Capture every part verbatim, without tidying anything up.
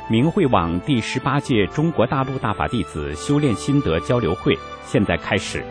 明慧网第十八届中国大陆大法弟子修炼心得交流会现在开始。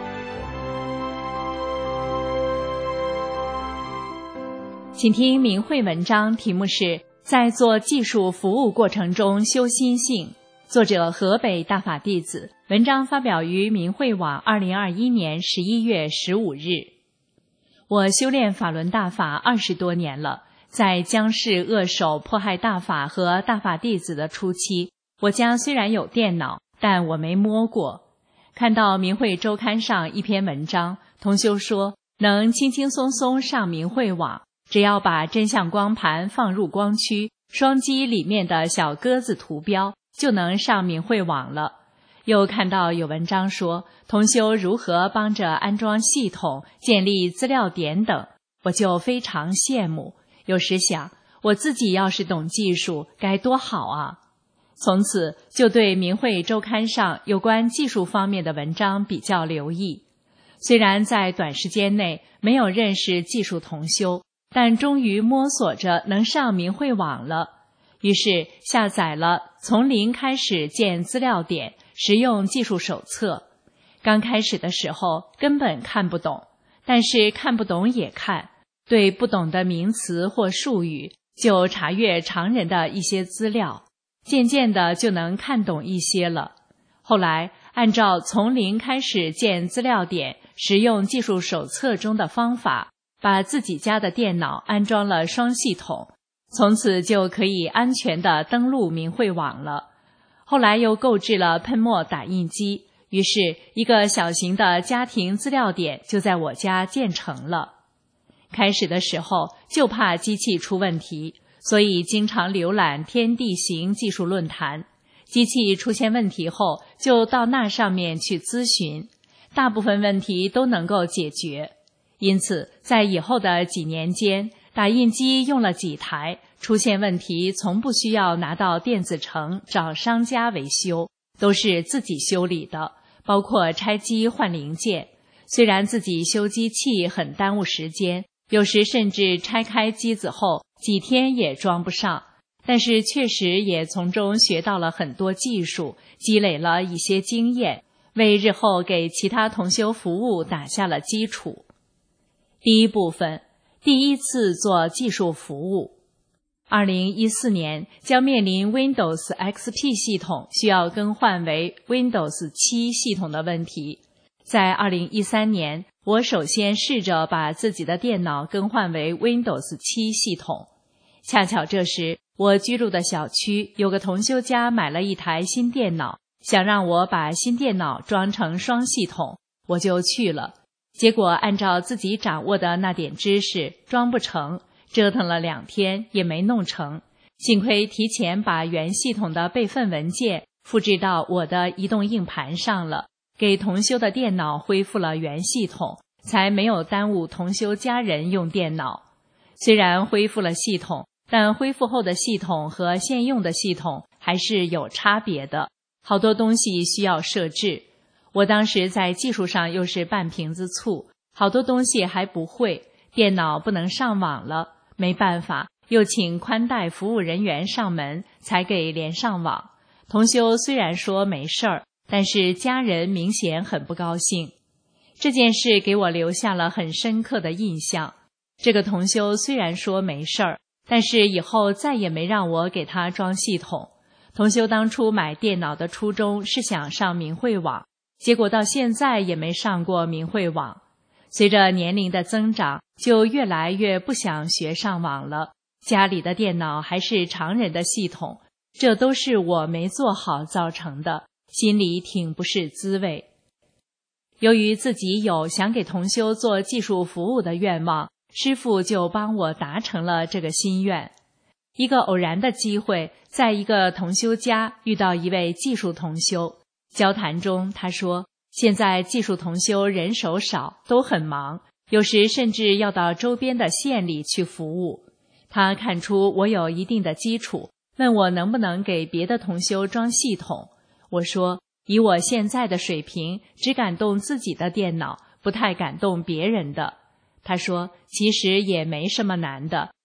请听明慧文章，题目是在做技术服务过程中修心性，作者河北大法弟子，文章发表于明慧网二零二一年十一月十五日。我修炼法轮大法二十多年了，在姜氏恶手迫害大法和大法弟子的初期，我家虽然有电脑，但我没摸过。看到明慧周刊上一篇文章，同修说能轻轻松松上明慧网，只要把真相光盘放入光驱，双击里面的小鸽子图标，就能上明慧网了。又看到有文章说同修如何帮着安装系统、建立资料点等，我就非常羡慕。有时想，我自己要是懂技术，该多好啊！从此就对明慧周刊上有关技术方面的文章比较留意。虽然在短时间内没有认识技术同修，但终于摸索着能上明慧网了。于是下载了从零开始建资料点实用技术手册。刚开始的时候根本看不懂，但是看不懂也看。对不懂的名词或术语，就查阅常人的一些资料，渐渐的就能看懂一些了。后来按照从零开始建资料点实用技术手册中的方法，把自己家的电脑安装了双系统，从此就可以安全地登录明慧网了。后来又购置了喷墨打印机，于是一个小型的家庭资料点就在我家建成了。开始的时候就怕机器出问题，所以经常浏览天地行技术论坛。机器出现问题后，就到那上面去咨询，大部分问题都能够解决。因此在以后的几年间，打印机用了几台，出现问题从不需要拿到电子城找商家维修，都是自己修理的，包括拆机换零件。虽然自己修机器很耽误时间，有时甚至拆开机子后几天也装不上，但是确实也从中学到了很多技术，积累了一些经验，为日后给其他同修服务打下了基础。第一部分，第一次做技术服务。二零一四年将面临 Windows X P 系统需要更换为 Windows 七系统的问题。在二零一三年，我首先试着把自己的电脑更换为 Windows 七系统。恰巧这时，我居住的小区有个同修家买了一台新电脑，想让我把新电脑装成双系统，我就去了。结果按照自己掌握的那点知识，装不成，折腾了两天也没弄成。幸亏提前把原系统的备份文件复制到我的移动硬盘上了，给同修的电脑恢复了原系统，才没有耽误同修家人用电脑。虽然恢复了系统，但恢复后的系统和现用的系统还是有差别的，好多东西需要设置。我当时在技术上又是半瓶子醋，好多东西还不会，电脑不能上网了，没办法，又请宽带服务人员上门才给连上网。同修虽然说没事儿，但是家人明显很不高兴。这件事给我留下了很深刻的印象。这个同修虽然说没事儿，但是以后再也没让我给他装系统。同修当初买电脑的初衷是想上明慧网，结果到现在也没上过明慧网。随着年龄的增长，就越来越不想学上网了。家里的电脑还是常人的系统，这都是我没做好造成的，心里挺不是滋味。由于自己有想给同修做技术服务的愿望，师父就帮我达成了这个心愿。一个偶然的机会，在一个同修家遇到一位技术同修，交谈中他说，现在技术同修人手少，都很忙，有时甚至要到周边的县里去服务。他看出我有一定的基础，问我能不能给别的同修装系统。我说，以我现在的水平，只敢动自己的电脑，不太敢动别人的。他说，其实也没什么难的，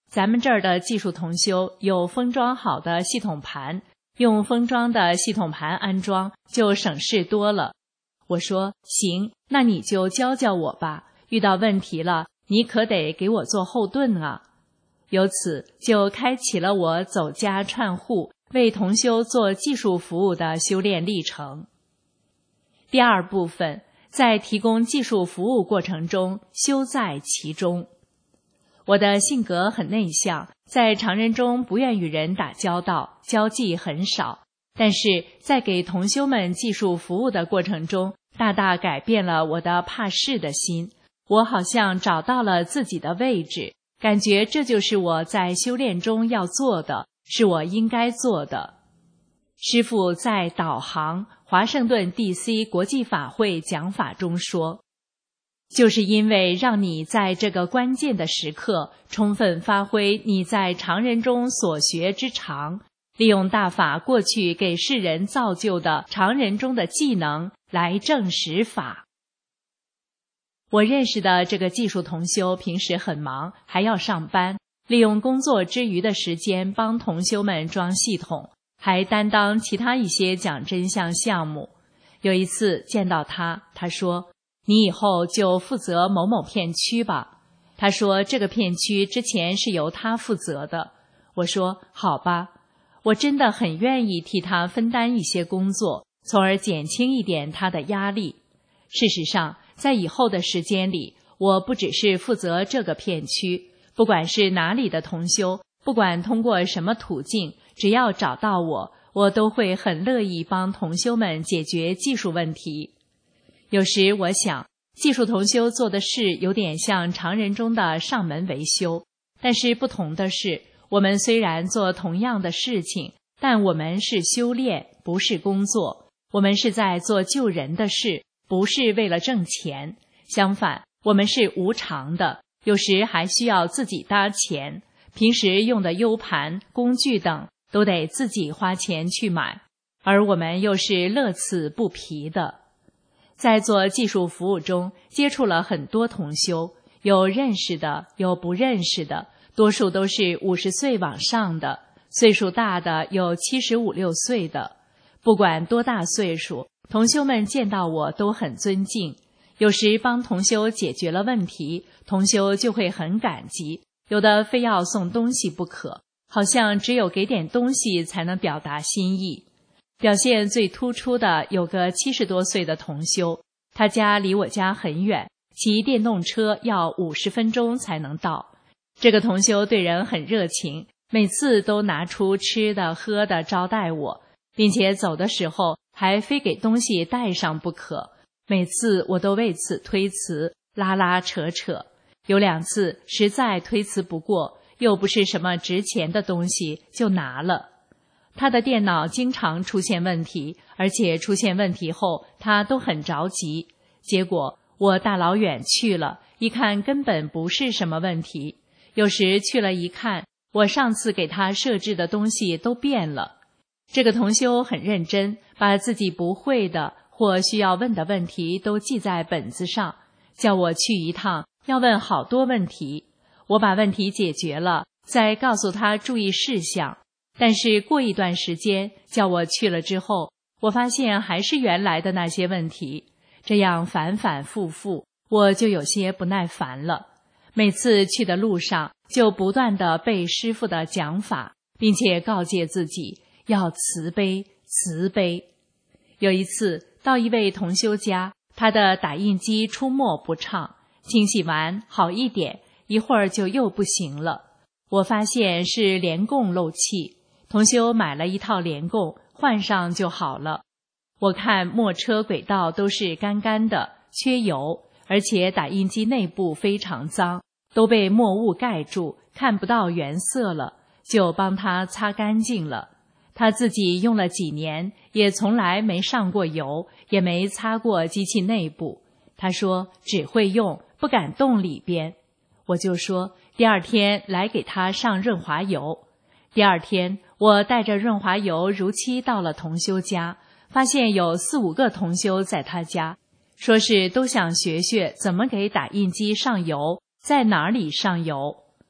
咱们这儿的技术同修有封装好的系统盘，用封装的系统盘安装就省事多了。我说行，那你就教教我吧，遇到问题了，你可得给我做后盾啊。由此就开启了我走家串户为同修做技术服务的修炼历程。第二部分，在提供技术服务过程中修在其中。我的性格很内向，在常人中不愿与人打交道，交际很少，但是在给同修们技术服务的过程中，大大改变了我的怕事的心。我好像找到了自己的位置，感觉这就是我在修炼中要做的，是我应该做的。师父在导航华盛顿 D C 国际法会讲法中说，就是因为让你在这个关键的时刻充分发挥你在常人中所学之长，利用大法过去给世人造就的常人中的技能来证实法。我认识的这个技术同修平时很忙，还要上班，利用工作之余的时间帮同修们装系统，还担当其他一些讲真相项目。有一次见到他，他说，你以后就负责某某片区吧。他说这个片区之前是由他负责的。我说好吧，我真的很愿意替他分担一些工作，从而减轻一点他的压力。事实上，在以后的时间里，我不只是负责这个片区，不管是哪里的同修，不管通过什么途径，只要找到我，我都会很乐意帮同修们解决技术问题。有时我想，技术同修做的事有点像常人中的上门维修，但是不同的是，我们虽然做同样的事情，但我们是修炼，不是工作。我们是在做救人的事，不是为了挣钱。相反，我们是无偿的，有时还需要自己搭钱，平时用的 U 盘、工具等都得自己花钱去买，而我们又是乐此不疲的。在做技术服务中，接触了很多同修，有认识的，有不认识的，多数都是五十岁往上的，岁数大的有七十五六岁的。不管多大岁数，同修们见到我都很尊敬。有时帮同修解决了问题，同修就会很感激，有的非要送东西不可，好像只有给点东西才能表达心意。表现最突出的有个七十多岁的同修，他家离我家很远，骑电动车要五十分钟才能到。这个同修对人很热情，每次都拿出吃的喝的招待我，并且走的时候还非给东西带上不可。每次我都为此推辞，拉拉扯扯，有两次实在推辞不过，又不是什么值钱的东西，就拿了。他的电脑经常出现问题，而且出现问题后他都很着急。结果我大老远去了，一看根本不是什么问题。有时去了一看，我上次给他设置的东西都变了。这个同修很认真，把自己不会的或需要问的问题都记在本子上，叫我去一趟要问好多问题。我把问题解决了，再告诉他注意事项。但是过一段时间叫我去了之后，我发现还是原来的那些问题，这样反反复复，我就有些不耐烦了。每次去的路上就不断地背师父的讲法，并且告诫自己要慈悲慈悲。有一次到一位同修家，他的打印机出墨不畅，清洗完好一点，一会儿就又不行了。我发现是联供漏气，同修买了一套联供，换上就好了。我看墨车轨道都是干干的，缺油，而且打印机内部非常脏，都被墨雾盖住，看不到原色了，就帮他擦干净了。他自己用了几年，也从来没上过油，也没擦过机器内部。他说只会用，不敢动里边。我就说第二天来给他上润滑油。第二天我带着润滑油如期到了同修家，发现有四五个同修在他家，说是都想学学怎么给打印机上油，在哪里上油。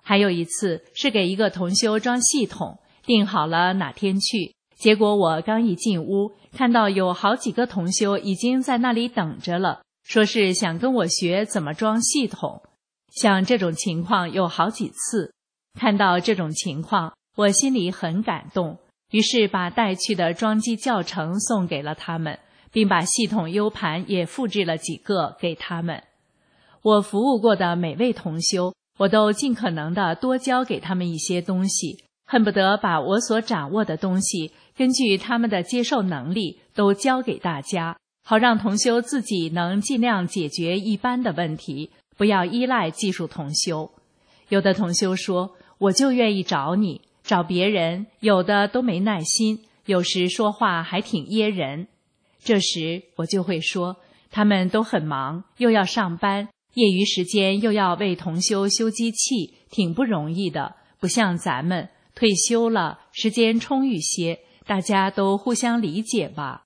还有一次是给一个同修装系统，定好了哪天去，结果我刚一进屋，看到有好几个同修已经在那里等着了，说是想跟我学怎么装系统。像这种情况有好几次，看到这种情况，我心里很感动，于是把带去的装机教程送给了他们，并把系统 U 盘也复制了几个给他们。我服务过的每位同修，我都尽可能的多教给他们一些东西，恨不得把我所掌握的东西根据他们的接受能力都教给大家，好让同修自己能尽量解决一般的问题，不要依赖技术同修。有的同修说，我就愿意找你，找别人有的都没耐心，有时说话还挺噎人。这时我就会说，他们都很忙，又要上班，业余时间又要为同修修机器，挺不容易的，不像咱们退休了，时间充裕些，大家都互相理解吧。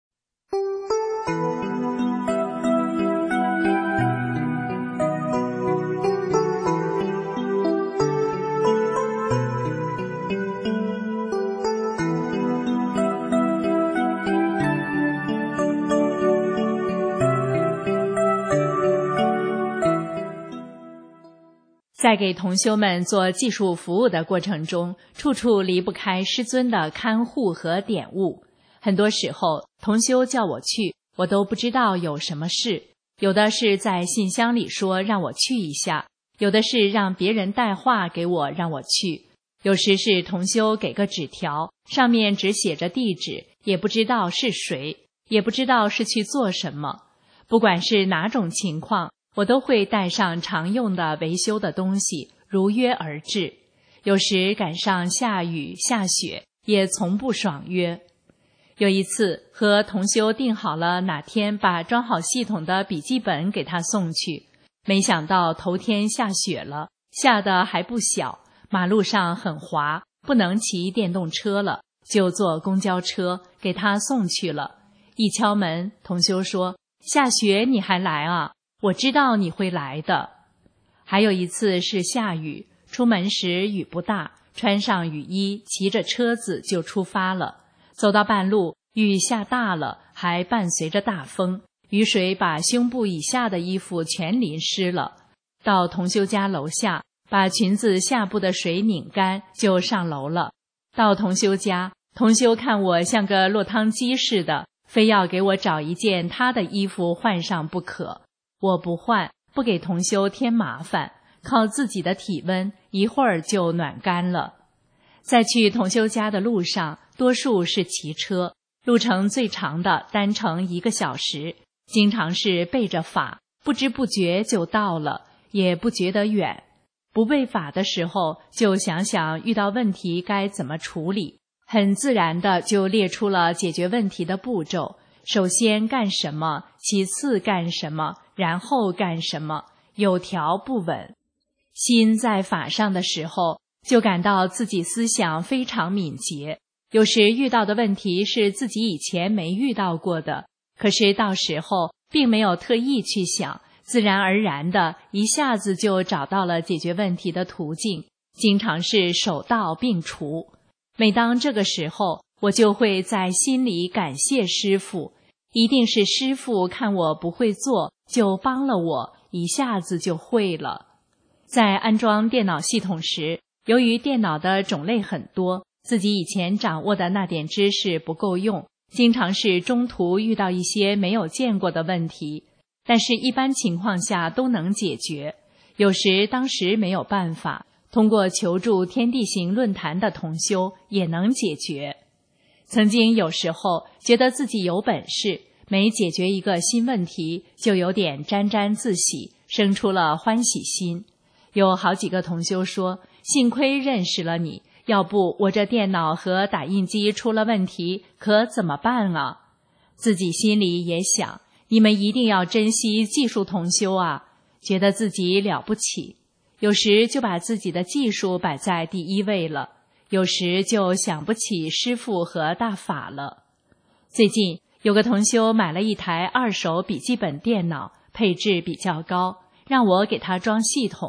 在给同修们做技术服务的过程中，处处离不开师尊的看护和点悟。很多时候，同修叫我去，我都不知道有什么事。有的是在信箱里说让我去一下，有的是让别人带话给我让我去，有时是同修给个纸条，上面只写着地址，也不知道是谁，也不知道是去做什么。不管是哪种情况，我都会带上常用的维修的东西，如约而至。有时赶上下雨下雪，也从不爽约。有一次和同修定好了哪天把装好系统的笔记本给他送去，没想到头天下雪了，下得还不小，马路上很滑，不能骑电动车了，就坐公交车给他送去了。一敲门，同修说，下雪你还来啊？我知道你会来的。还有一次是下雨，出门时雨不大，穿上雨衣，骑着车子就出发了。走到半路，雨下大了，还伴随着大风，雨水把胸部以下的衣服全淋湿了。到同修家楼下，把裙子下部的水拧干，就上楼了。到同修家，同修看我像个落汤鸡似的，非要给我找一件他的衣服换上不可。我不换，不给同修添麻烦，靠自己的体温，一会儿就暖干了。在去同修家的路上，多数是骑车，路程最长的单程一个小时，经常是背着法，不知不觉就到了，也不觉得远。不背法的时候，就想想遇到问题该怎么处理，很自然的就列出了解决问题的步骤。首先干什么，其次干什么，然后干什么，有条不紊。心在法上的时候，就感到自己思想非常敏捷，有时遇到的问题是自己以前没遇到过的，可是到时候并没有特意去想，自然而然的一下子就找到了解决问题的途径，经常是手到并除。每当这个时候，我就会在心里感谢师父，一定是师父看我不会做，就帮了我，一下子就会了。在安装电脑系统时，由于电脑的种类很多，自己以前掌握的那点知识不够用，经常是中途遇到一些没有见过的问题，但是一般情况下都能解决。有时当时没有办法，通过求助天地行论坛的同修也能解决。曾经有时候觉得自己有本事，每解决一个新问题就有点沾沾自喜，生出了欢喜心。有好几个同修说，幸亏认识了你，要不我这电脑和打印机出了问题，可怎么办啊？自己心里也想，你们一定要珍惜技术同修啊，觉得自己了不起。有时就把自己的技术摆在第一位了，有时就想不起师父和大法了。最近有个同修买了一台二手笔记本电脑，配置比较高，让我给他装系统，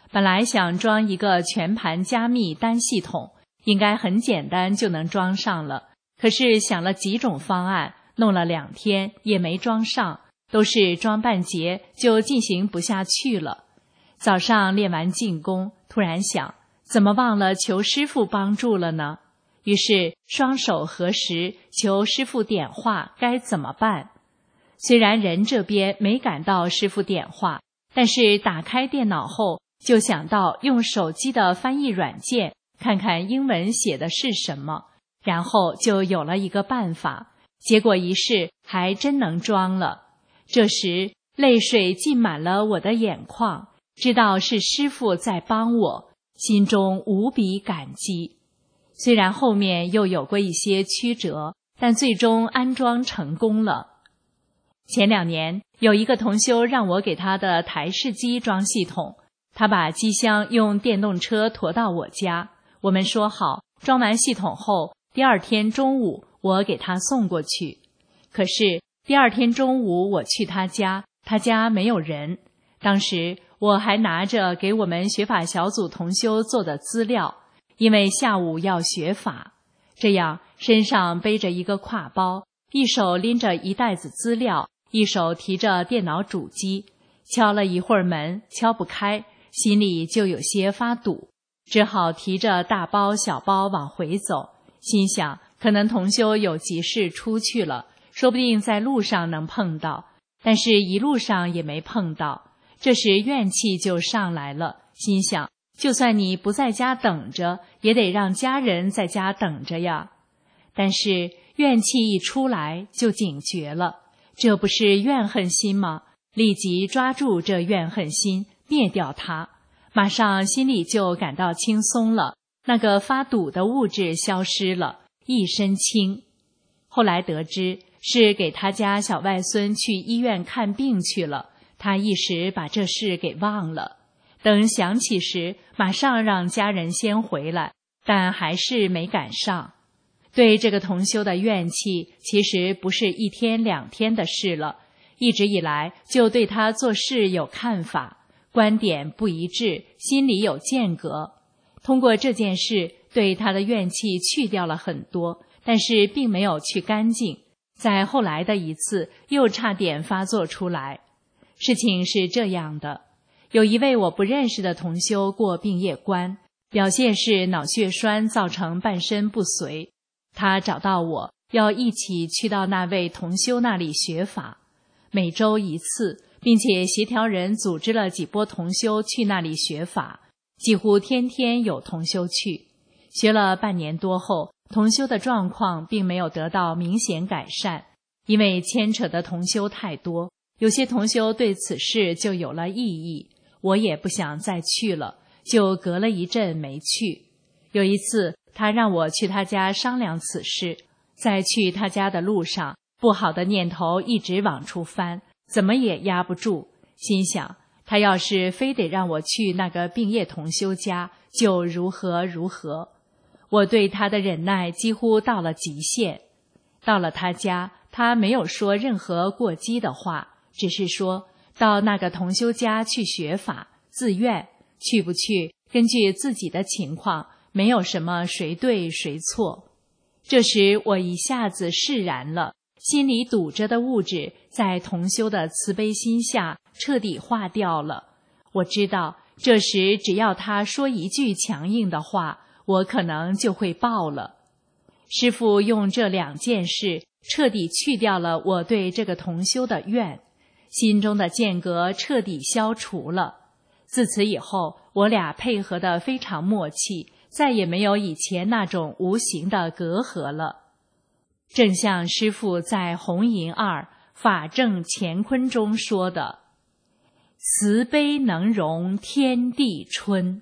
本来想装一个全盘加密单系统，应该很简单就能装上了，可是想了几种方案，弄了两天也没装上，都是装半截就进行不下去了。早上练完静功，突然想，怎么忘了求师父帮助了呢？于是双手合十，求师父点化该怎么办。虽然人这边没赶到师父点化，但是打开电脑后就想到用手机的翻译软件看看英文写的是什么，然后就有了一个办法，结果一试还真能装了。这时泪水浸满了我的眼眶，知道是师父在帮我，心中无比感激。虽然后面又有过一些曲折，但最终安装成功了。前两年有一个同修让我给他的台式机装系统，他把机箱用电动车驮到我家，我们说好装完系统后第二天中午我给他送过去。可是第二天中午我去他家，他家没有人，当时我还拿着给我们学法小组同修做的资料，因为下午要学法，这样身上背着一个挎包，一手拎着一袋子资料，一手提着电脑主机，敲了一会儿门，敲不开，心里就有些发堵，只好提着大包小包往回走，心想可能同修有急事出去了，说不定在路上能碰到，但是一路上也没碰到。这时怨气就上来了，心想就算你不在家等着，也得让家人在家等着呀。但是怨气一出来就警觉了，这不是怨恨心吗？立即抓住这怨恨心，灭掉它，马上心里就感到轻松了，那个发堵的物质消失了，一身轻。后来得知是给他家小外孙去医院看病去了，他一时把这事给忘了，等想起时马上让家人先回来，但还是没赶上。对这个同修的怨气其实不是一天两天的事了，一直以来就对他做事有看法，观点不一致，心里有间隔。通过这件事对他的怨气去掉了很多，但是并没有去干净，在后来的一次又差点发作出来。事情是这样的，有一位我不认识的同修过病业关，表现是脑血栓造成半身不遂。他找到我，要一起去到那位同修那里学法，每周一次，并且协调人组织了几波同修去那里学法，几乎天天有同修去。学了半年多后，同修的状况并没有得到明显改善，因为牵扯的同修太多，有些同修对此事就有了异议，我也不想再去了，就隔了一阵没去。有一次他让我去他家商量此事，在去他家的路上，不好的念头一直往出翻，怎么也压不住，心想他要是非得让我去那个病业同修家，就如何如何。我对他的忍耐几乎到了极限。到了他家，他没有说任何过激的话，只是说到那个同修家去学法，自愿，去不去根据自己的情况，没有什么谁对谁错。这时我一下子释然了，心里堵着的物质在同修的慈悲心下彻底化掉了。我知道这时只要他说一句强硬的话，我可能就会爆了。师父用这两件事彻底去掉了我对这个同修的怨，心中的间隔彻底消除了。自此以后，我俩配合得非常默契，再也没有以前那种无形的隔阂了。正像师父在红银二法正乾坤中说的，慈悲能容天地春。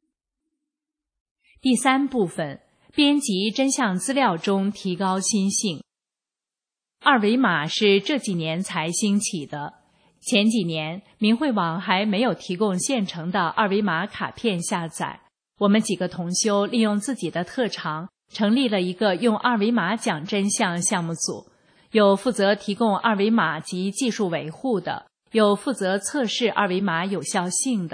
第三部分，编辑真相资料中提高心性。二维码是这几年才兴起的，前几年明慧网还没有提供现成的二维码卡片下载，我们几个同修利用自己的特长，成立了一个用二维码讲真相项目组，有负责提供二维码及技术维护的，有负责测试二维码有效性的，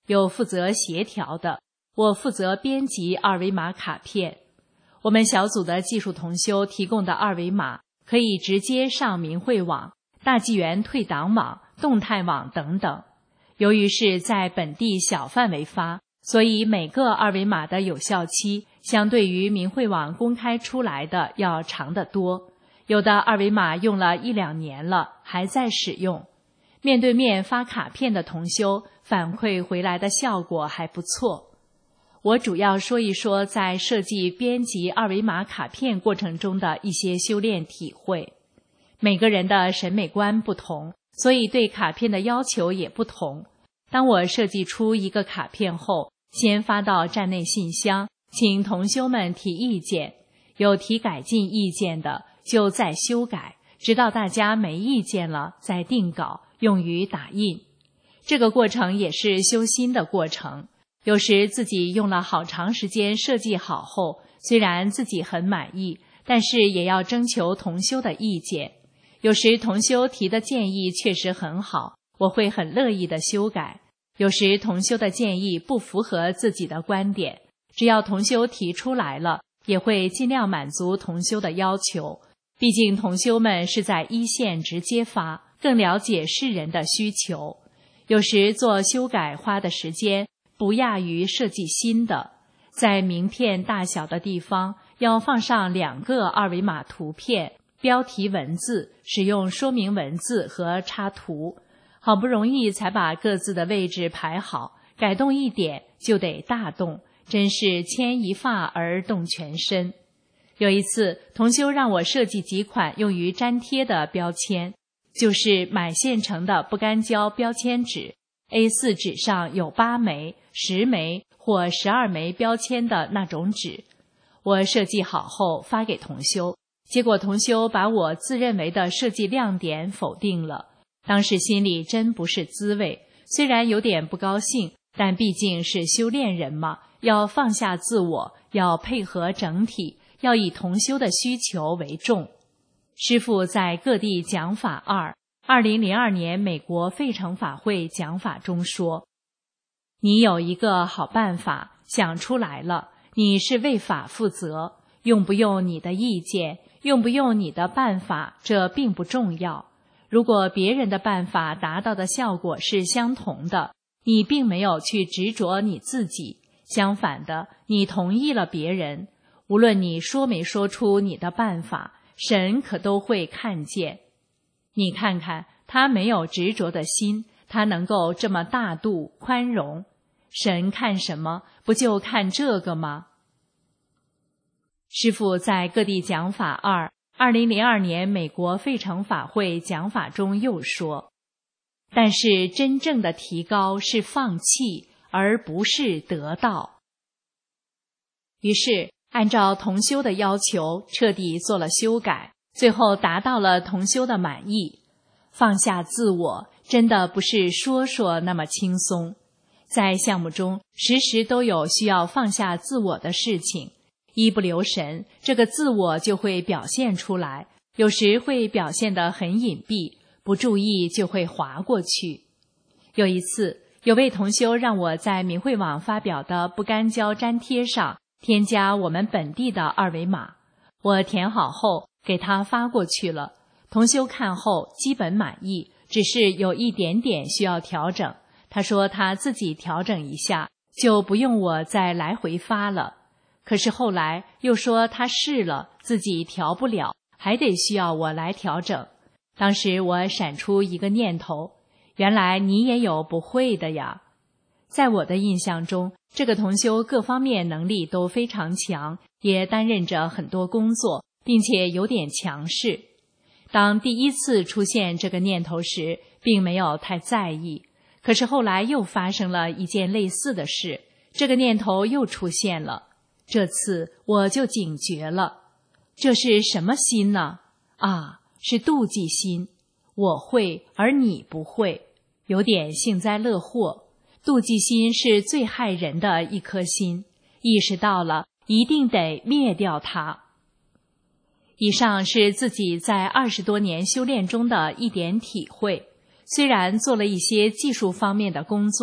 有负责协调的，我负责编辑二维码卡片。我们小组的技术同修提供的二维码可以直接上明慧网、大纪元退档网、动态网等等。由于是在本地小范围发，所以每个二维码的有效期相对于明慧网公开出来的要长得多。有的二维码用了一两年了，还在使用。面对面发卡片的同修反馈回来的效果还不错。我主要说一说在设计编辑二维码卡片过程中的一些修炼体会。每个人的审美观不同，所以对卡片的要求也不同。当我设计出一个卡片后，先发到站内信箱，请同修们提意见，有提改进意见的就再修改，直到大家没意见了再定稿，用于打印。这个过程也是修心的过程。有时自己用了好长时间设计好后，虽然自己很满意，但是也要征求同修的意见。有时同修提的建议确实很好，我会很乐意的修改。有时同修的建议不符合自己的观点，只要同修提出来了，也会尽量满足同修的要求。毕竟同修们是在一线直接发，更了解世人的需求。有时做修改花的时间不亚于设计新的。在名片大小的地方要放上两个二维码图片、标题文字、使用说明文字和插图。好不容易才把各自的位置排好，改动一点就得大动，真是牵一发而动全身。有一次，同修让我设计几款用于粘贴的标签，就是买现成的不干胶标签纸 A 四 纸上有八枚、十枚或十二枚标签的那种纸。我设计好后发给同修，结果同修把我自认为的设计亮点否定了。当时心里真不是滋味，虽然有点不高兴，但毕竟是修炼人嘛，要放下自我，要配合整体，要以同修的需求为重。师父在各地讲法二二零零二年美国费城法会讲法中说，你有一个好办法想出来了，你是为法负责，用不用你的意见，用不用你的办法，这并不重要。如果别人的办法达到的效果是相同的，你并没有去执着你自己，相反的，你同意了别人。无论你说没说出你的办法，神可都会看见。你看看，他没有执着的心，他能够这么大度宽容。神看什么？不就看这个吗？师父在各地讲法二二零零二年美国费城法会讲法中又说，但是真正的提高是放弃，而不是得到。于是按照同修的要求彻底做了修改，最后达到了同修的满意。放下自我真的不是说说那么轻松，在项目中时时都有需要放下自我的事情，一不留神，这个自我就会表现出来，有时会表现得很隐蔽，不注意就会划过去。有一次，有位同修让我在明慧网发表的不干胶粘贴上添加我们本地的二维码，我填好后给他发过去了。同修看后基本满意，只是有一点点需要调整，他说他自己调整一下，就不用我再来回发了。可是后来又说他试了，自己调不了，还得需要我来调整。当时我闪出一个念头，原来你也有不会的呀。在我的印象中，这个同修各方面能力都非常强，也担任着很多工作，并且有点强势。当第一次出现这个念头时，并没有太在意，可是后来又发生了一件类似的事，这个念头又出现了。这次我就警觉了，这是什么心呢？啊，是妒忌心。我会，而你不会，有点幸灾乐祸。妒忌心是最害人的一颗心，意识到了，一定得灭掉它。以上是自己在二十多年修炼中的一点体会，虽然做了一些技术方面的工作，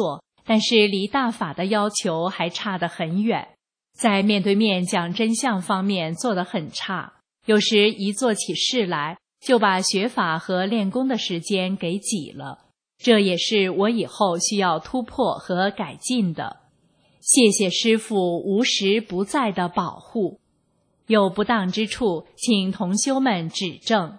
但是离大法的要求还差得很远，在面对面讲真相方面做得很差，有时一做起事来就把学法和练功的时间给挤了，这也是我以后需要突破和改进的。谢谢师父无时不在的保护，有不当之处，请同修们指正。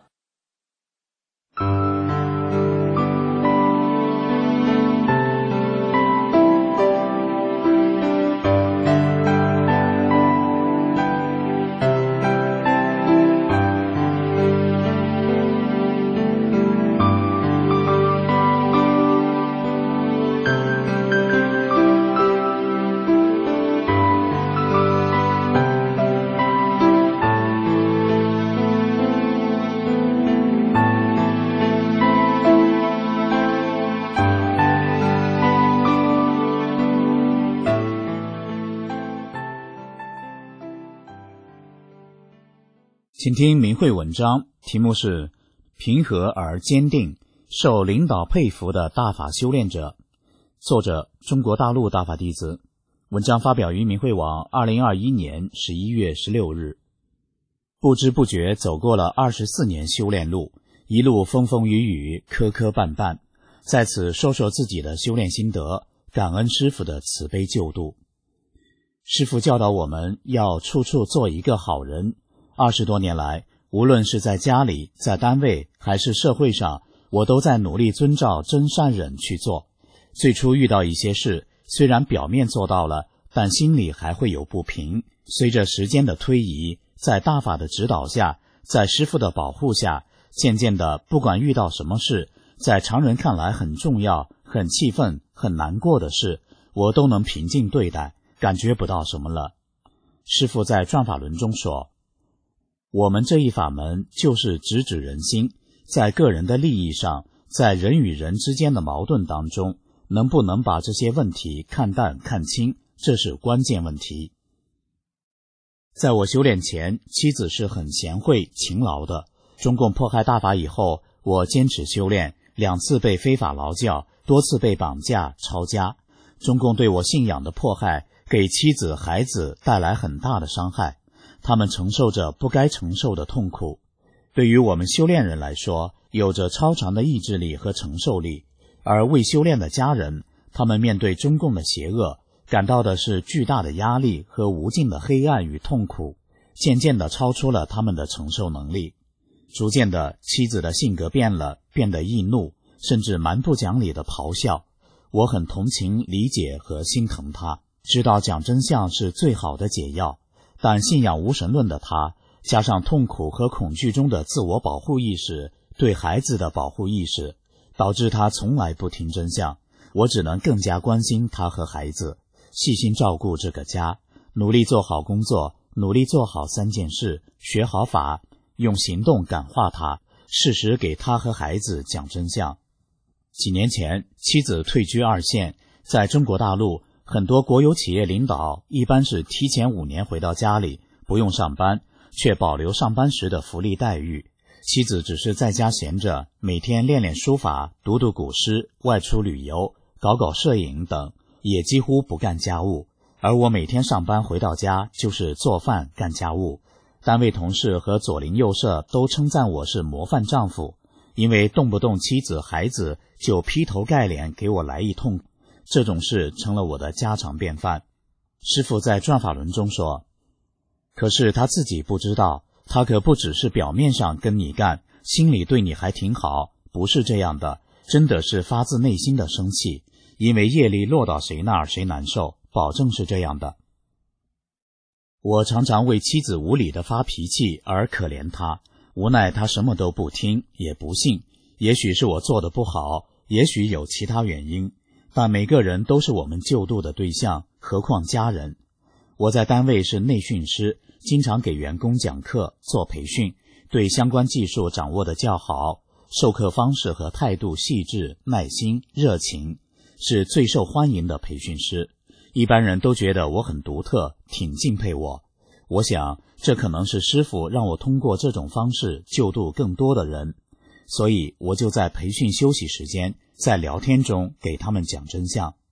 请听明慧文章，题目是平和而坚定，受领导佩服的大法修炼者，作者中国大陆大法弟子。文章发表于明慧网二零二一年十一月十六日。不知不觉走过了二十四年修炼路，一路风风雨雨，磕磕绊绊，在此说说自己的修炼心得，感恩师父的慈悲救度。师父教导我们要处处做一个好人。二十多年来，无论是在家里、在单位还是社会上，我都在努力遵照真善忍去做。最初遇到一些事，虽然表面做到了，但心里还会有不平。随着时间的推移，在大法的指导下，在师父的保护下，渐渐的，不管遇到什么事，在常人看来很重要、很气愤、很难过的事，我都能平静对待，感觉不到什么了。师父在转法轮中说，我们这一法门就是直指人心，在个人的利益上，在人与人之间的矛盾当中，能不能把这些问题看淡看清，这是关键问题。在我修炼前，妻子是很贤惠勤劳的。中共迫害大法以后，我坚持修炼，两次被非法劳教，多次被绑架抄家。中共对我信仰的迫害，给妻子孩子带来很大的伤害，他们承受着不该承受的痛苦。对于我们修炼人来说，有着超长的意志力和承受力，而未修炼的家人，他们面对中共的邪恶，感到的是巨大的压力和无尽的黑暗与痛苦，渐渐地超出了他们的承受能力。逐渐的，妻子的性格变了，变得易怒，甚至蛮不讲理的咆哮。我很同情、理解和心疼他，知道讲真相是最好的解药。但信仰无神论的他，加上痛苦和恐惧中的自我保护意识，对孩子的保护意识，导致他从来不听真相。我只能更加关心他和孩子，细心照顾这个家，努力做好工作，努力做好三件事，学好法，用行动感化他，适时给他和孩子讲真相。几年前，妻子退居二线，在中国大陆，很多国有企业领导一般是提前五年回到家里，不用上班，却保留上班时的福利待遇。妻子只是在家闲着，每天练练书法，读读古诗，外出旅游，搞搞摄影等，也几乎不干家务。而我每天上班回到家就是做饭干家务。单位同事和左邻右舍都称赞我是模范丈夫，因为动不动妻子孩子就劈头盖脸给我来一通，这种事成了我的家常便饭。师父在转法轮中说，可是他自己不知道，他可不只是表面上跟你干，心里对你还挺好，不是这样的，真的是发自内心的生气，因为业力落到谁那儿谁难受，保证是这样的。我常常为妻子无理的发脾气而可怜她，无奈她什么都不听也不信，也许是我做的不好，也许有其他原因，但每个人都是我们救度的对象，何况家人。我在单位是内训师，经常给员工讲课做培训，对相关技术掌握的较好，授课方式和态度细致、耐心、热情，是最受欢迎的培训师。一般人都觉得我很独特，挺敬佩我。我想，这可能是师父让我通过这种方式救度更多的人，所以我就在培训休息时间，在聊天中给他们讲真相。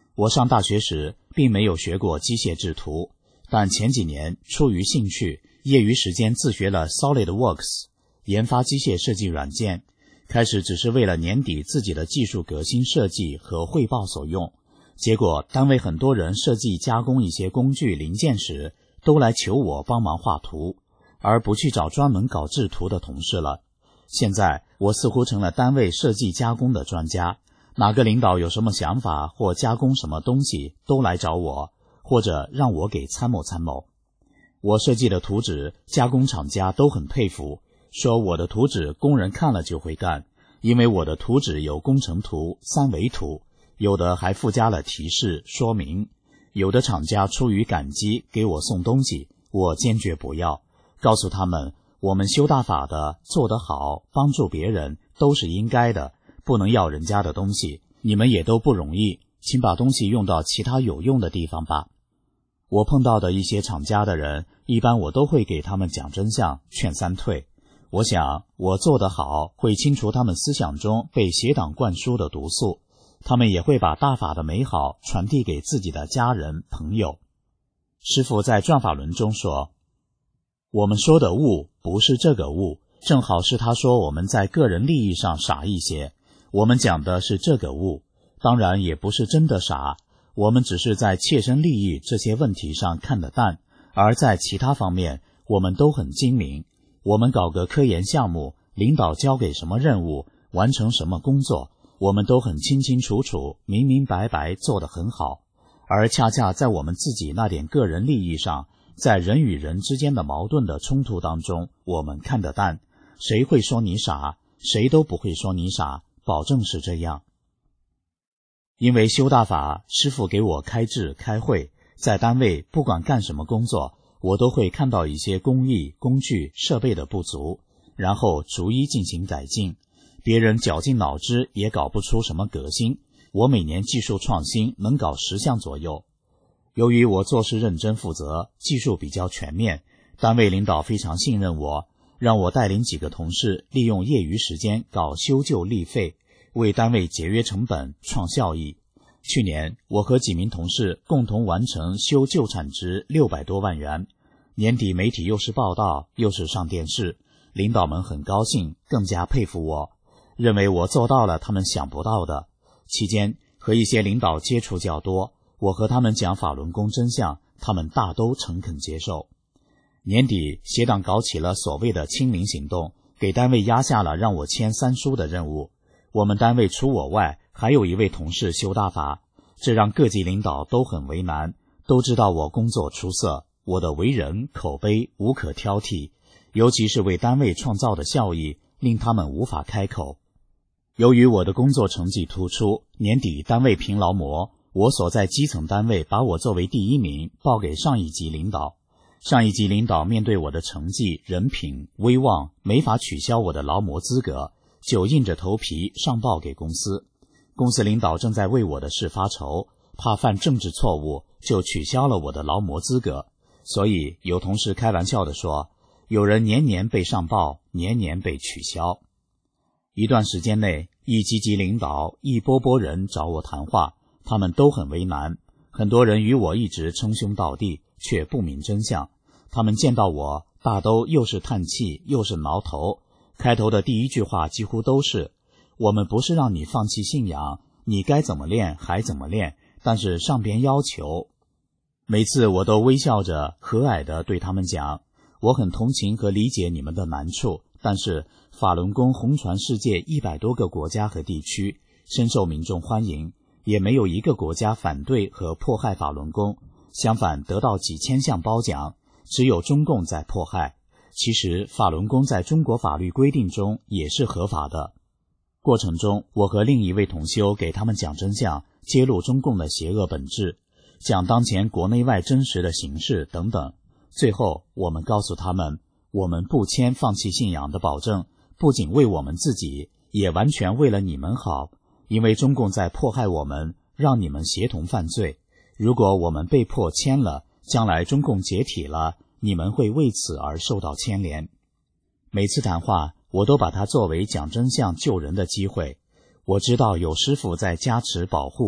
我上大学时并没有学过机械制图，但前几年出于兴趣，业余时间自学了 SolidWorks， 研发机械设计软件。开始只是为了年底自己的技术革新设计和汇报所用，结果单位很多人设计加工一些工具零件时，都来求我帮忙画图，而不去找专门搞制图的同事了。现在我似乎成了单位设计加工的专家，哪个领导有什么想法或加工什么东西都来找我，或者让我给参谋参谋。我设计的图纸，加工厂家都很佩服，说我的图纸工人看了就会干，因为我的图纸有工程图、三维图，有的还附加了提示说明。有的厂家出于感激给我送东西，我坚决不要，告诉他们我们修大法的做得好，帮助别人都是应该的，不能要人家的东西，你们也都不容易，请把东西用到其他有用的地方吧。我碰到的一些厂家的人，一般我都会给他们讲真相，劝三退。我想我做得好，会清除他们思想中被邪党灌输的毒素，他们也会把大法的美好传递给自己的家人朋友。师父在转法轮中说，我们说的悟不是这个悟，正好是他说我们在个人利益上傻一些，我们讲的是这个悟，当然也不是真的傻，我们只是在切身利益这些问题上看得淡，而在其他方面我们都很精明。我们搞个科研项目，领导交给什么任务，完成什么工作，我们都很清清楚楚，明明白白，做得很好。而恰恰在我们自己那点个人利益上，在人与人之间的矛盾的冲突当中，我们看得淡，谁会说你傻？谁都不会说你傻，保证是这样。因为修大法，师父给我开智开会，在单位不管干什么工作，我都会看到一些工艺、工具、设备的不足，然后逐一进行改进。别人绞尽脑汁也搞不出什么革新，我每年技术创新能搞十项左右。由于我做事认真负责，技术比较全面，单位领导非常信任我，让我带领几个同事利用业余时间搞修旧立废，为单位节约成本、创效益。去年我和几名同事共同完成修旧产值六百多万元，年底媒体又是报道又是上电视，领导们很高兴，更加佩服我，认为我做到了他们想不到的。期间和一些领导接触较多，我和他们讲法轮功真相，他们大都诚恳接受。年底协党搞起了所谓的清零行动，给单位压下了让我签三书的任务。我们单位除我外还有一位同事修大法，这让各级领导都很为难，都知道我工作出色，我的为人口碑无可挑剔，尤其是为单位创造的效益令他们无法开口。由于我的工作成绩突出，年底单位评劳模，我所在基层单位把我作为第一名报给上一级领导。上一级领导面对我的成绩、人品、威望，没法取消我的劳模资格，就硬着头皮上报给公司。公司领导正在为我的事发愁，怕犯政治错误，就取消了我的劳模资格。所以有同事开玩笑地说，有人年年被上报，年年被取消。一段时间内，一级级领导、一波波人找我谈话，他们都很为难。很多人与我一直称兄道弟，却不明真相。他们见到我，大都又是叹气，又是挠头。开头的第一句话几乎都是：我们不是让你放弃信仰，你该怎么练还怎么练，但是上边要求。每次我都微笑着和蔼地对他们讲，我很同情和理解你们的难处，但是法轮功红传世界一百多个国家和地区，深受民众欢迎，也没有一个国家反对和迫害法轮功，相反得到几千项褒奖，只有中共在迫害。其实法轮功在中国法律规定中也是合法的。过程中，我和另一位同修给他们讲真相，揭露中共的邪恶本质，讲当前国内外真实的形势等等。最后我们告诉他们，我们不签放弃信仰的保证，不仅为我们自己，也完全为了你们好，因为中共在迫害我们，让你们协同犯罪。如果我们被迫签了，将来中共解体了，你们会为此而受到牵连。每次谈话我都把它作为讲真相救人的机会。我知道有师父在加持保护，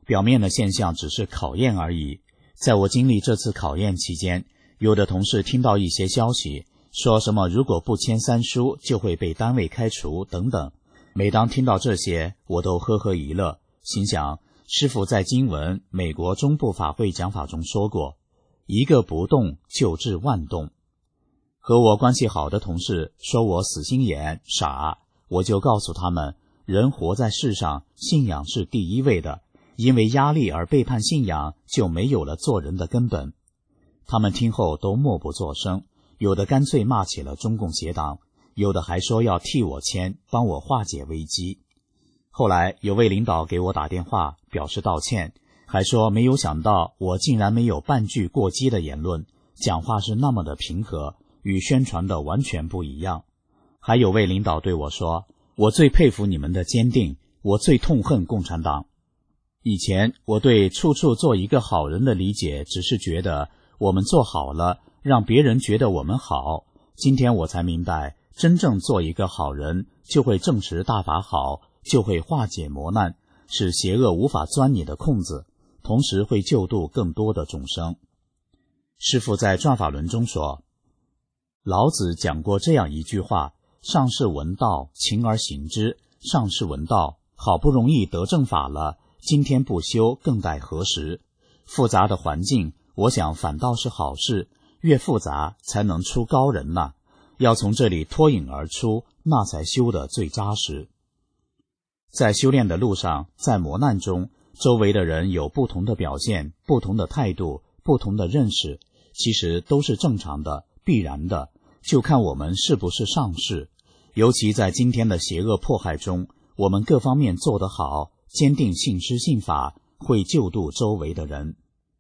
表面的现象只是考验而已。在我经历这次考验期间，有的同事听到一些消息，说什么如果不签三书就会被单位开除等等。每当听到这些，我都呵呵一乐，心想师父在经文美国中部法会讲法中说过，一个不动就治万动。和我关系好的同事说我死心眼傻，我就告诉他们，人活在世上，信仰是第一位的，因为压力而背叛信仰，就没有了做人的根本。他们听后都默不作声，有的干脆骂起了中共邪党，有的还说要替我签，帮我化解危机。后来有位领导给我打电话表示道歉，还说没有想到我竟然没有半句过激的言论，讲话是那么的平和，与宣传的完全不一样。还有位领导对我说，我最佩服你们的坚定，我最痛恨共产党。以前我对处处做一个好人的理解，只是觉得我们做好了，让别人觉得我们好。今天我才明白，真正做一个好人，就会证实大法好，就会化解磨难，使邪恶无法钻你的空子，同时会救度更多的众生。师父在转法轮中说，老子讲过这样一句话，上士闻道，勤而行之。上士闻道，好不容易得正法了，今天不修，更待何时？复杂的环境，我想反倒是好事，越复杂才能出高人呐、啊。要从这里脱颖而出，那才修得最扎实。在修炼的路上，在磨难中，周围的人有不同的表现，不同的态度，不同的认识，其实都是正常的，必然的，就看我们是不是上士。尤其在今天的邪恶迫害中，我们各方面做得好，坚定信师信法，会救度周围的人。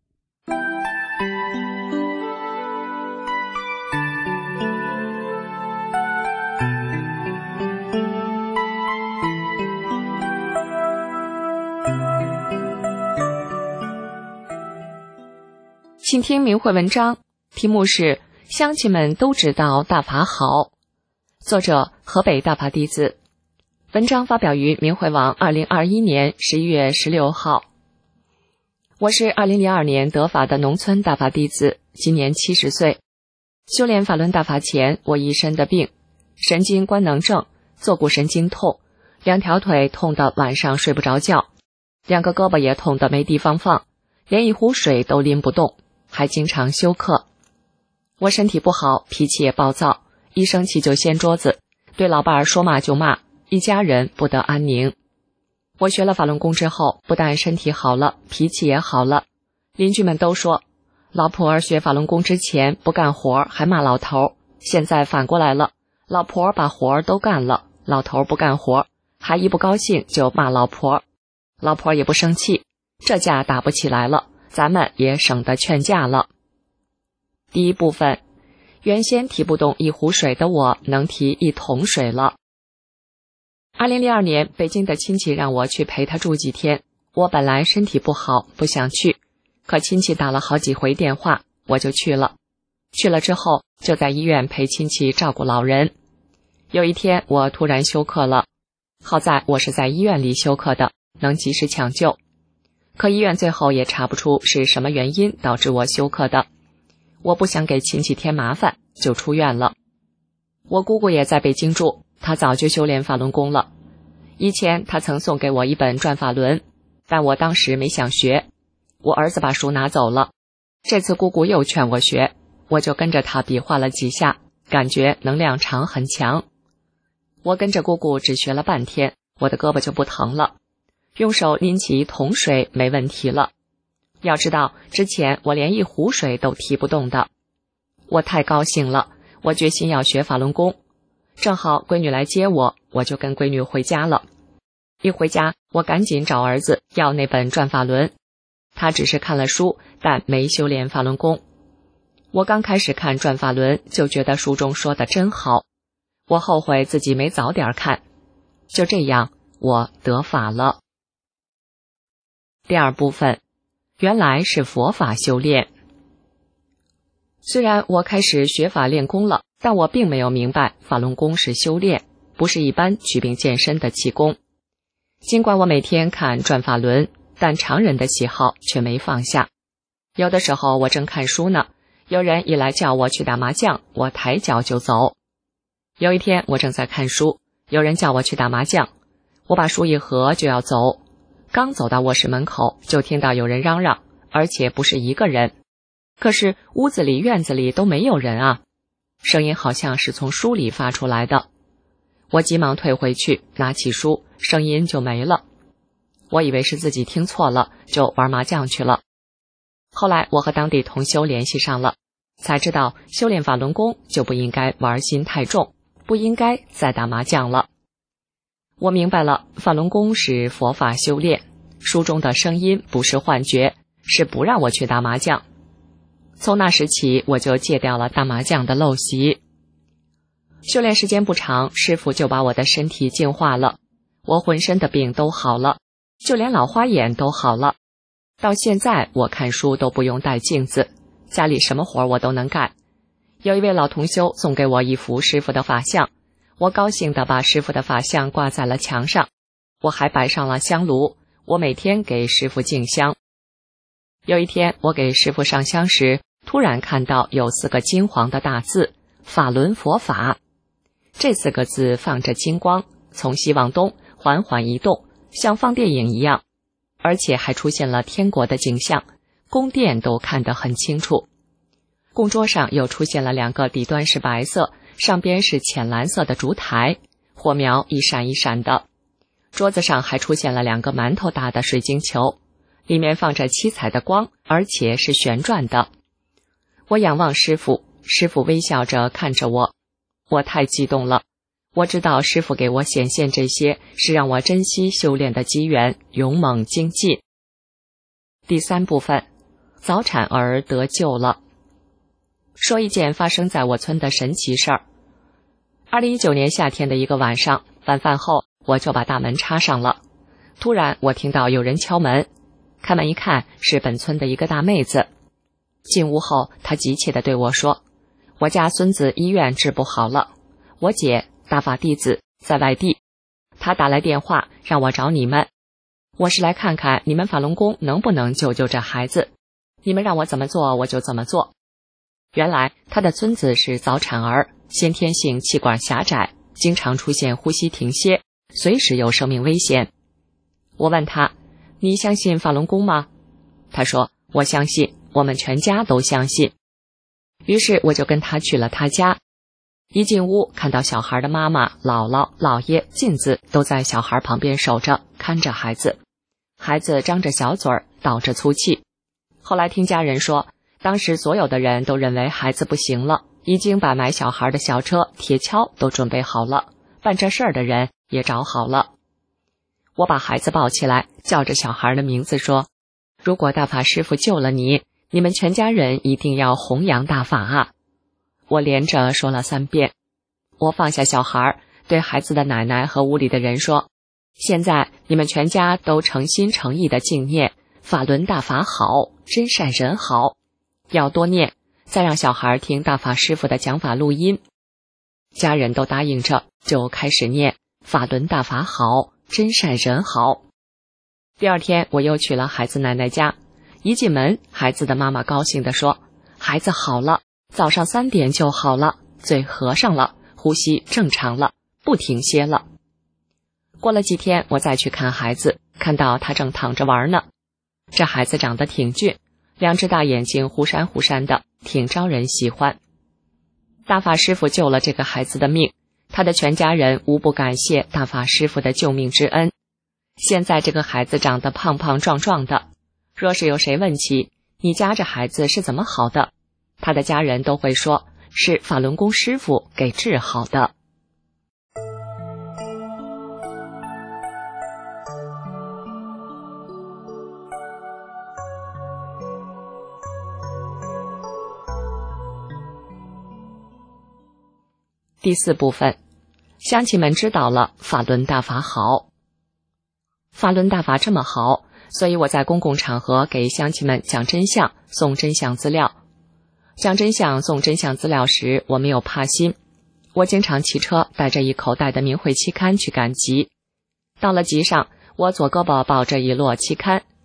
请听明慧文章，题目是乡亲们都知道大法好，作者河北大法弟子。文章发表于明慧网二零二一年十一月十六号。我是二零零二年得法的农村大法弟子，今年七十岁。修炼法轮大法前，我一身的病，神经官能症，坐骨神经痛，两条腿痛得晚上睡不着觉，两个胳膊也痛得没地方放，连一壶水都拎不动，还经常休克。我身体不好，脾气也暴躁，一生气就掀桌子，对老伴儿说骂就骂，一家人不得安宁。我学了法轮功之后，不但身体好了，脾气也好了。邻居们都说，老婆儿学法轮功之前不干活还骂老头，现在反过来了，老婆儿把活儿都干了，老头儿不干活，还一不高兴就骂老婆，老婆儿也不生气，这架打不起来了，咱们也省得劝架了。第一部分，原先提不动一壶水的我，能提一桶水了。二零零二年，北京的亲戚让我去陪他住几天，我本来身体不好，不想去，可亲戚打了好几回电话，我就去了。去了之后，就在医院陪亲戚照顾老人。有一天，我突然休克了，好在我是在医院里休克的，能及时抢救。可医院最后也查不出是什么原因导致我休克的。我不想给亲戚添麻烦，就出院了。我姑姑也在北京住，她早就修炼法轮功了。以前她曾送给我一本转法轮，但我当时没想学，我儿子把书拿走了。这次姑姑又劝我学，我就跟着她比划了几下，感觉能量场很强。我跟着姑姑只学了半天，我的胳膊就不疼了，用手拎起一桶水没问题了。要知道，之前我连一壶水都提不动的。我太高兴了，我决心要学法轮功。正好闺女来接我，我就跟闺女回家了。一回家，我赶紧找儿子要那本转法轮。他只是看了书，但没修炼法轮功。我刚开始看转法轮，就觉得书中说的真好，我后悔自己没早点看。就这样，我得法了。第二部分，原来是佛法修炼。虽然我开始学法练功了，但我并没有明白法轮功是修炼，不是一般祛病健身的气功。尽管我每天看转法轮， 但常人的喜好却没放下。有的时候我正看书呢，有人一来叫我去打麻将，我抬脚就走。有一天我正在看书，有人叫我去打麻将，我把书一合就要走，刚走到卧室门口，就听到有人嚷嚷，而且不是一个人。可是屋子里院子里都没有人啊，声音好像是从书里发出来的。我急忙退回去，拿起书，声音就没了。我以为是自己听错了，就玩麻将去了。后来我和当地同修联系上了，才知道修炼法轮功就不应该玩心太重，不应该再打麻将了。我明白了，法轮功是佛法修炼，书中的声音不是幻觉，是不让我去打麻将。从那时起，我就戒掉了打麻将的陋习。修炼时间不长，师父就把我的身体净化了，我浑身的病都好了，就连老花眼都好了。到现在我看书都不用带镜子，家里什么活我都能干。有一位老同修送给我一幅师父的法像，我高兴地把师父的法像挂在了墙上，我还摆上了香炉，我每天给师父敬香。有一天我给师父上香时，突然看到有四个金黄的大字，法轮佛法。这四个字放着金光，从西往东缓缓移动，像放电影一样，而且还出现了天国的景象，宫殿都看得很清楚。供桌上又出现了两个底端是白色，上边是浅蓝色的烛台，火苗一闪一闪的。桌子上还出现了两个馒头大的水晶球，里面放着七彩的光，而且是旋转的。我仰望师父，师父微笑着看着我，我太激动了。我知道师父给我显现这些，是让我珍惜修炼的机缘，勇猛精进。第三部分，早产儿得救了。说一件发生在我村的神奇事儿。二零一九年夏天的一个晚上，晚饭后我就把大门插上了。突然我听到有人敲门，开门一看，是本村的一个大妹子。进屋后，她急切地对我说，我家孙子医院治不好了，我姐大法弟子在外地，她打来电话让我找你们，我是来看看你们法轮功能不能救救这孩子，你们让我怎么做我就怎么做。原来他的孙子是早产儿，先天性气管狭窄，经常出现呼吸停歇，随时有生命危险。我问他，你相信法轮功吗？他说，我相信，我们全家都相信。于是我就跟他去了他家。一进屋，看到小孩的妈妈、姥姥、姥爷、妗子都在小孩旁边守着，看着孩子。孩子张着小嘴儿，倒着粗气。后来听家人说，当时所有的人都认为孩子不行了，已经把买小孩的小车、铁锹都准备好了，办这事儿的人也找好了。我把孩子抱起来，叫着小孩的名字说，如果大法师父救了你，你们全家人一定要弘扬大法啊！我连着说了三遍。我放下小孩，对孩子的奶奶和屋里的人说，现在你们全家都诚心诚意的敬念法轮大法好，真善人好，要多念，再让小孩听大法师父的讲法录音。家人都答应着，就开始念法轮大法好，真善人好。第二天我又去了孩子奶奶家，一进门，孩子的妈妈高兴地说，孩子好了，早上三点就好了，嘴合上了，呼吸正常了，不停歇了。过了几天，我再去看孩子，看到他正躺着玩呢。这孩子长得挺俊，两只大眼睛忽闪忽闪的，挺招人喜欢。大法师父救了这个孩子的命，他的全家人无不感谢大法师父的救命之恩。现在这个孩子长得胖胖壮壮的，若是有谁问起你家这孩子是怎么好的，他的家人都会说是法轮功师傅给治好的。第四部分，乡亲们知道了法轮大法好。法轮大法这么好，所以我在公共场合给乡亲们讲真相，送真相资料。讲真相送真相资料时，我没有怕心，我经常骑车带着一口袋的明慧期刊去赶集。到了集上，我左胳膊抱着一摞期刊，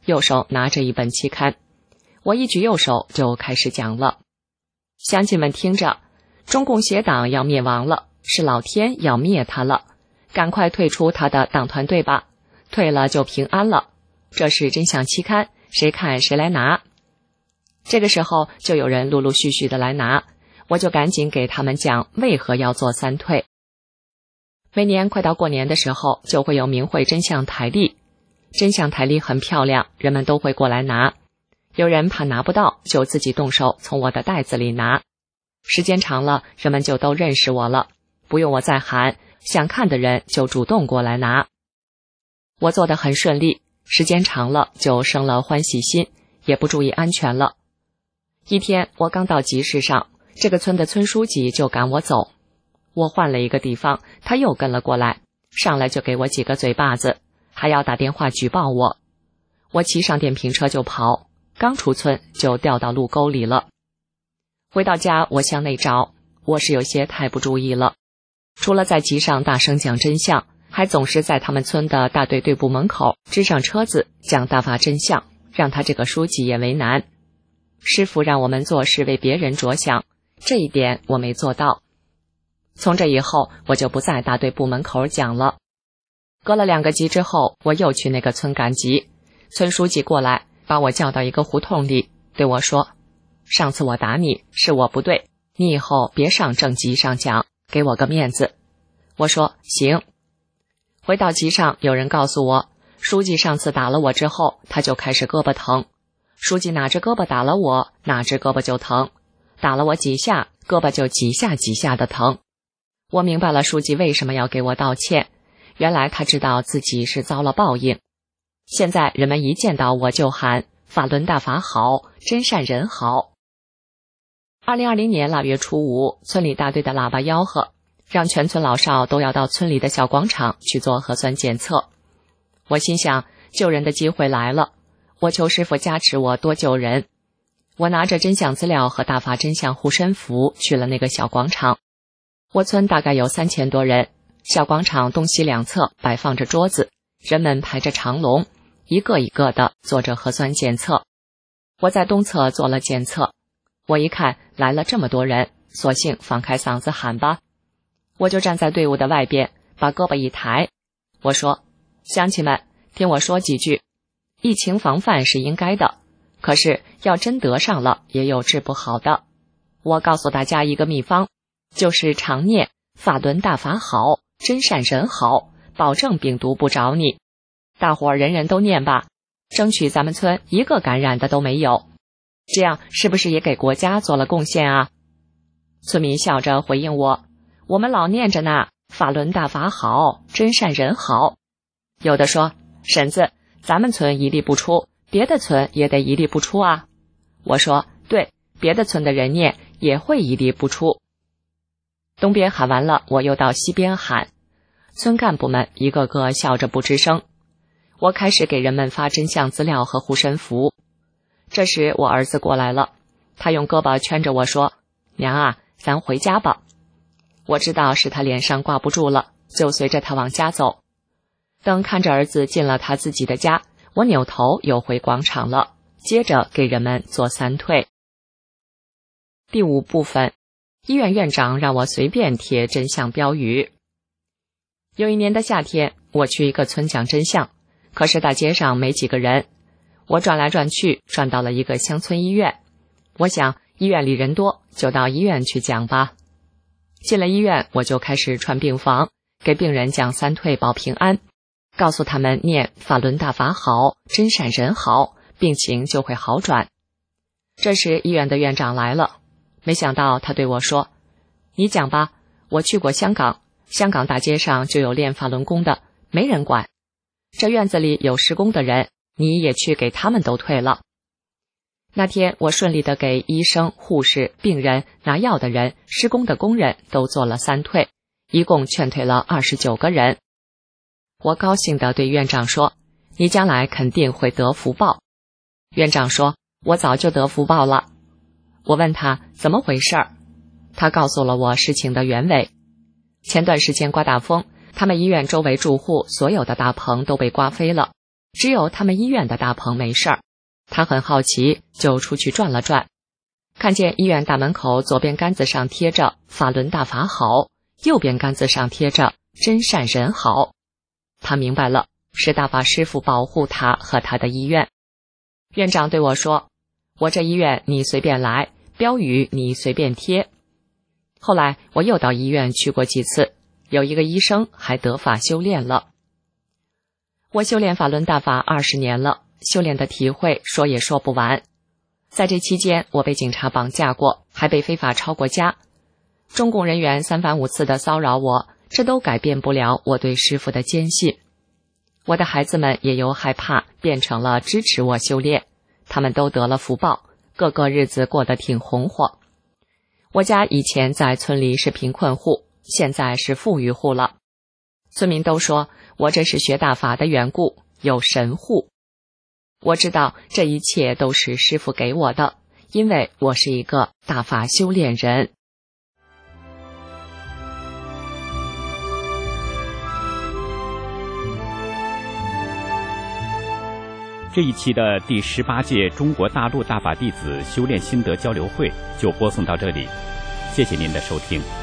右手拿着一本期刊。我一举右手就开始讲了。乡亲们听着，中共协党要灭亡了，是老天要灭他了，赶快退出他的党团队吧，退了就平安了。这是真相期刊，谁看谁来拿。这个时候就有人陆陆续续的来拿，我就赶紧给他们讲为何要做三退。每年快到过年的时候，就会有明慧真相台历，真相台历很漂亮，人们都会过来拿。有人怕拿不到，就自己动手从我的袋子里拿。时间长了，人们就都认识我了，不用我再喊，想看的人就主动过来拿。我做得很顺利，时间长了就生了欢喜心，也不注意安全了。一天我刚到集市上，这个村的村书记就赶我走。我换了一个地方，他又跟了过来，上来就给我几个嘴巴子，还要打电话举报我。我骑上电瓶车就跑，刚出村就掉到路沟里了。回到家我向内找，我是有些太不注意了，除了在集上大声讲真相，还总是在他们村的大队队部门口支上车子讲大法真相，让他这个书记也为难。师父让我们做事为别人着想，这一点我没做到。从这以后我就不在大队部门口讲了。隔了两个集之后，我又去那个村赶集，村书记过来把我叫到一个胡同里，对我说，上次我打你是我不对，你以后别上正集上讲，给我个面子。我说行。回到集上，有人告诉我，书记上次打了我之后，他就开始胳膊疼。书记哪只胳膊打了我，哪只胳膊就疼，打了我几下，胳膊就几下几下的疼。我明白了书记为什么要给我道歉，原来他知道自己是遭了报应。现在人们一见到我就喊法轮大法好，真善人好。二零二零年腊月初五，村里大队的喇叭吆喝，让全村老少都要到村里的小广场去做核酸检测。我心想，救人的机会来了，我求师父加持我多救人。我拿着真相资料和大法真相护身符去了那个小广场。我村大概有三千多人，小广场东西两侧摆放着桌子，人们排着长龙，一个一个的做着核酸检测。我在东侧做了检测，我一看来了这么多人，索性放开嗓子喊吧。我就站在队伍的外边，把胳膊一抬，我说，乡亲们，听我说几句，疫情防范是应该的，可是要真得上了，也有治不好的。我告诉大家一个秘方，就是常念法轮大法好，真善人好，保证病毒不找你。大伙儿人人都念吧，争取咱们村一个感染的都没有，这样是不是也给国家做了贡献啊？村民笑着回应我，我们老念着呢，法轮大法好，真善人好。有的说，婶子，咱们村一粒不出，别的村也得一粒不出啊。我说，对，别的村的人念也会一粒不出。东边喊完了，我又到西边喊，村干部们一个个笑着不吱声。我开始给人们发真相资料和护身符。这时我儿子过来了，他用胳膊圈着我说，娘啊，咱回家吧。我知道是他脸上挂不住了，就随着他往家走。等看着儿子进了他自己的家，我扭头又回广场了，接着给人们做三退。第五部分，医院院长让我随便贴真相标语。有一年的夏天，我去一个村讲真相，可是大街上没几个人。我转来转去，转到了一个乡村医院。我想医院里人多，就到医院去讲吧。进了医院，我就开始串病房，给病人讲三退保平安，告诉他们念法轮大法好，真善人好，病情就会好转。这时医院的院长来了，没想到他对我说，你讲吧，我去过香港，香港大街上就有练法轮功的，没人管。这院子里有施工的人，你也去给他们都退了。那天我顺利的给医生、护士、病人、拿药的人、施工的工人都做了三退，一共劝退了二十九个人。我高兴地对院长说，你将来肯定会得福报。院长说，我早就得福报了。我问他怎么回事儿，他告诉了我事情的原委。前段时间刮大风，他们医院周围住户所有的大棚都被刮飞了， 只有他们医院的大棚没事儿。他很好奇，就出去转了转，看见医院大门口左边杆子上贴着法轮大法好，右边杆子上贴着真善人好。他明白了，是大法师父保护他和他的医院。院长对我说，我这医院你随便来，标语你随便贴。后来我又到医院去过几次，有一个医生还得法修炼了。我修炼法轮大法二十年了，修炼的体会说也说不完。在这期间，我被警察绑架过，还被非法抄过家。中共人员三番五次的骚扰我，这都改变不了我对师父的坚信。我的孩子们也由害怕变成了支持我修炼，他们都得了福报，个个日子过得挺红火。我家以前在村里是贫困户，现在是富裕户了。村民都说我这是学大法的缘故，有神护。我知道这一切都是师父给我的，因为我是一个大法修炼人。 这一期的第十八届中国大陆大法弟子修炼心得交流会就播送到这里，谢谢您的收听。